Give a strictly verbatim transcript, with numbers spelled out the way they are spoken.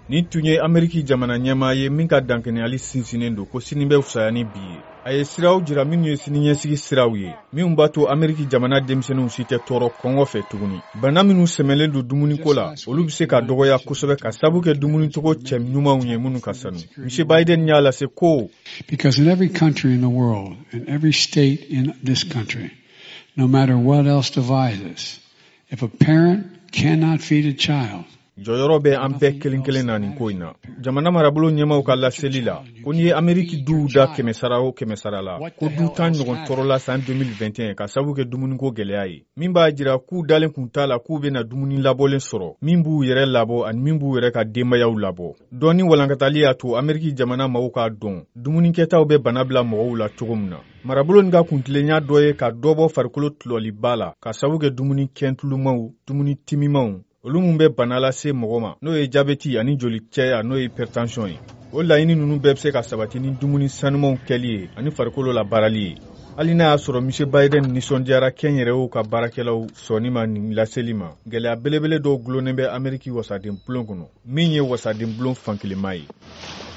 Ni tun ye Ameriki jamana ɲɛmaa ye min ka dankeneyali sinsinnen don ko sini bɛ fusaya ni bi ye. A ye siraw jira minnu ye siniɲɛsigi siraw ye minnu b'a to Ameriki jamana denmisɛnninw si tɛ tɔɔrɔ kɔngɔ fɛ tuguni. Bana minnu sɛmɛlen don dumuniko la olu bɛ se ka dɔgɔya kosɛbɛ ka sabu kɛ dumunicogo cɛ ɲumanw ye minnu ka sanu. Monsieur Biden y'a lase ko because in every country in the world, in every state in this country, no matter what else divides us, if a parent cannot feed a child, jɔyɔrɔ bɛ an bɛɛ kelen kelen na nin ko in na. Jamana marabolo ɲɛmaw ka laseli la ko ni ye Ameriki duw da kɛmɛ sara o kɛmɛ sara la ko du tan ɲɔgɔn tɔɔrɔ la san deux mille vingt et un ka sabu kɛ dumuniko gɛlɛya ye min b'a jira k'u dalen kun t'a la k'u bɛna dumuni labɔlen sɔrɔ min b'u yɛrɛ labɔ ani min b'u yɛrɛ ka denbayaw labɔ. Dɔnni walankatali y'a to Ameriki jamana maaw k'a dɔn dumunikɛtaw bɛ bana bila mɔgɔw la cogo min na. Marabolo nin ka kuntilenya dɔ ye ka dɔ bɔ farikolo tulɔliba la ka sabu kɛ dumuni kɛntulumaw dumuni timimaw olu mun bɛ bana lase mɔgɔ ma n'o ye jabɛti ani jolicɛya n'o ye hypertension ye. O laɲini ninnu bɛɛ bɛ se ka sabati ni dumuni sanumanw kɛli ye ani farikolo la baarali ye. Hali n'a y'a sɔrɔ Monsieur Biden nisɔndiyara kɛnyɛrɛyew ka baarakɛlaw sɔnni ma nin laseli ma gɛlɛya belebele dɔw gulonnen bɛ Ameriki wasaden bulon kɔnɔ min ye wasaden bulon fankelenma ye.